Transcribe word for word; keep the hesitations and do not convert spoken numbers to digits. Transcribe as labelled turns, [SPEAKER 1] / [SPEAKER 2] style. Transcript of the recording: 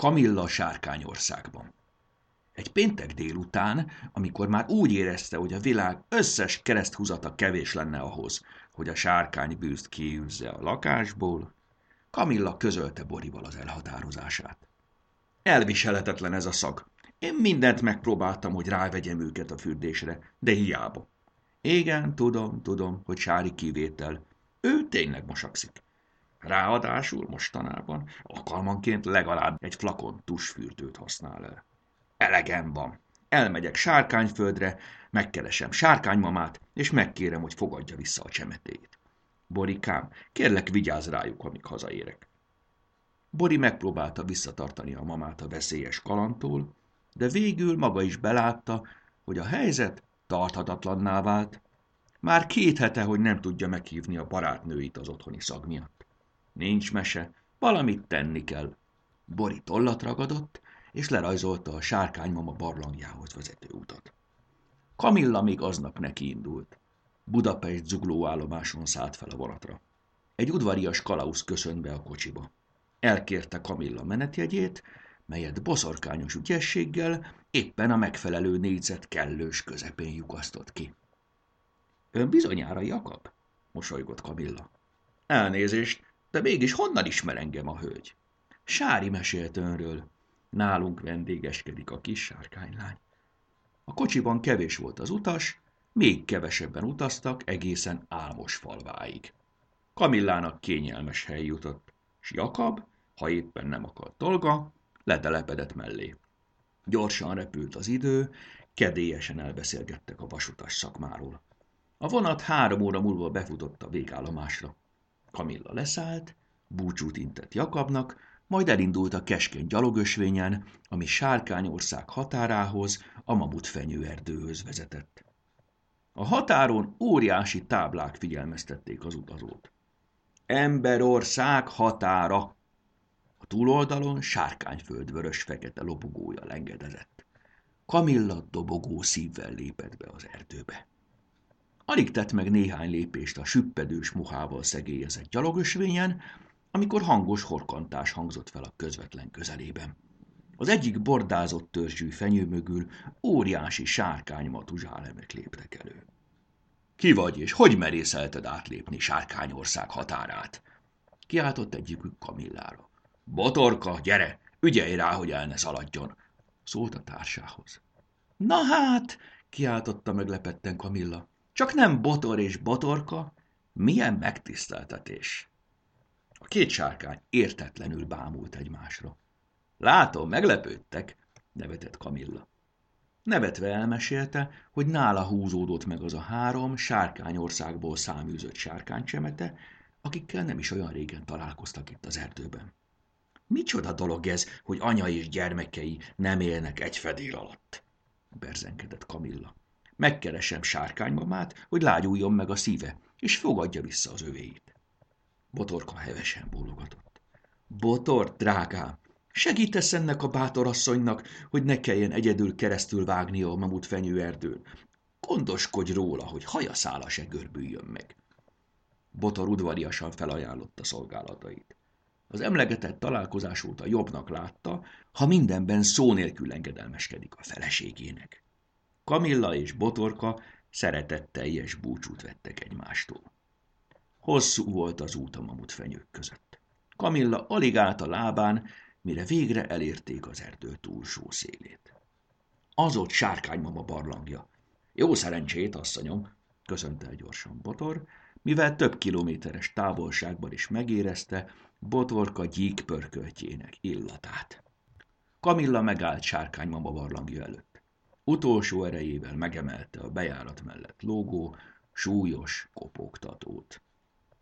[SPEAKER 1] Kamilla Sárkányországban. Egy péntek délután, amikor már úgy érezte, hogy a világ összes kereszthúzata kevés lenne ahhoz, hogy a sárkánybűzt kiűzze a lakásból, Kamilla közölte Borival az elhatározását. Elviselhetetlen ez a szag. Én mindent megpróbáltam, hogy rávegyem őket a fürdésre, de hiába. Igen, tudom, tudom, hogy Sári kivétel. Ő tényleg mosakszik. Ráadásul mostanában alkalmanként legalább egy flakon tusfürdőt használ el. Elegem van. Elmegyek Sárkányföldre, megkeresem Sárkánymamát, és megkérem, hogy fogadja vissza a csemetéjét. Borikám, kérlek, vigyázz rájuk, amíg hazaérek. Bori megpróbálta visszatartani a mamát a veszélyes kalandtól, de végül maga is belátta, hogy a helyzet tarthatatlanná vált. Már két hete, hogy nem tudja meghívni a barátnőit az otthoni szag miatt. Nincs mese, valamit tenni kell. Bori tollat ragadott, és lerajzolta a Sárkánymama barlangjához vezető utat. Kamilla még aznap neki indult. Budapest zuglóállomáson szállt fel a vonatra. Egy udvarias kalausz köszönt be a kocsiba. Elkérte Kamilla menetjegyét, melyet boszorkányos ügyességgel éppen a megfelelő négyzet kellős közepén lyukasztott ki. Ön bizonyára Jakab? Mosolygott Kamilla. Elnézést, de mégis honnan ismer engem a hölgy? Sári mesélt önről. Nálunk vendégeskedik a kis sárkánylány. A kocsiban kevés volt az utas, még kevesebben utaztak egészen Álmos falváig. Kamillának kényelmes hely jutott, s Jakab, ha éppen nem akart dolga, letelepedett mellé. Gyorsan repült az idő, kedélyesen elbeszélgettek a vasutas szakmáról. A vonat három óra múlva befutott a végállomásra. Kamilla leszállt, búcsút intett Jakabnak, majd elindult a keskeny gyalogösvényen, ami Sárkányország határához, a mamutfenyőerdőhöz vezetett. A határon óriási táblák figyelmeztették az utazót. Emberország határa! A túloldalon Sárkányföld vörös-fekete lobogója lengedezett. Kamilla dobogó szívvel lépett be az erdőbe. Alig tett meg néhány lépést a süppedős mohával szegélyezett gyalogösvényen, amikor hangos horkantás hangzott fel a közvetlen közelében. Az egyik bordázott törzsű fenyő mögül óriási sárkánymatuzsálemek léptek elő. Ki vagy, és hogy merészelted átlépni Sárkányország határát? Kiáltott egyikük Kamillára. Botorka, gyere, ügyelj rá, hogy el ne szaladjon, szólt a társához. Na hát, kiáltotta meglepetten Kamilla, csak nem Botor és Botorka, milyen megtiszteltetés. A két sárkány értetlenül bámult egymásra. Látom, meglepődtek, nevetett Kamilla. Nevetve elmesélte, hogy nála húzódott meg az a három Sárkányországból száműzött sárkánycsemete, akikkel nem is olyan régen találkoztak itt az erdőben. Micsoda dolog ez, hogy anya és gyermekei nem élnek egy fedél alatt, berzenkedett Kamilla. Megkeresem Sárkánymamát, hogy lágyuljon meg a szíve, és fogadja vissza az övéit. Botorka hevesen bólogatott. Botor, drágám, segítesz ennek a bátor asszonynak, hogy ne kelljen egyedül keresztül vágnia a mamutfenyőerdőn. Gondoskodj róla, hogy hajaszála se görbüljön meg. Botor udvariasan felajánlotta szolgálatait. Az emlegetett találkozás óta jobbnak látta, ha mindenben szó nélkül engedelmeskedik a feleségének. Kamilla és Botorka szeretetteljes búcsút vettek egymástól. Hosszú volt az út a mamutfenyők között. Kamilla alig állt a lábán, mire végre elérték az erdő túlsó szélét. Az ott Sárkánymama barlangja. Jó szerencsét, asszonyom, köszönte el gyorsan Botor, mivel több kilométeres távolságban is megérezte Botorka gyíkpörköltjének illatát. Kamilla megállt Sárkánymama barlangja előtt. Utolsó erejével megemelte a bejárat mellett lógó, súlyos kopogtatót.